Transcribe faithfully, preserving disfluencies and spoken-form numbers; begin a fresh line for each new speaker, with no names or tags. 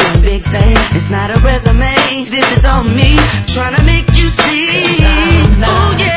doing big things. It's not a resume, this is on me, trying to make you see. Oh yeah.